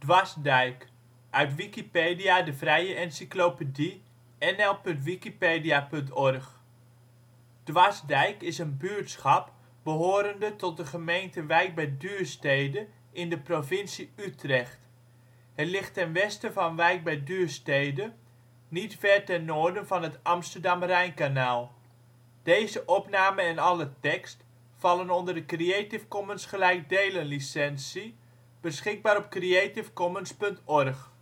Dwarsdijk, uit Wikipedia, de vrije encyclopedie. nl.wikipedia.org. Dwarsdijk is een buurtschap behorende tot de gemeente Wijk bij Duurstede in de provincie Utrecht. Het ligt ten westen van Wijk bij Duurstede, niet ver ten noorden van het Amsterdam-Rijnkanaal. Alle tekst vallen onder de Creative Commons gelijkdelen licentie. Beschikbaar op creativecommons.org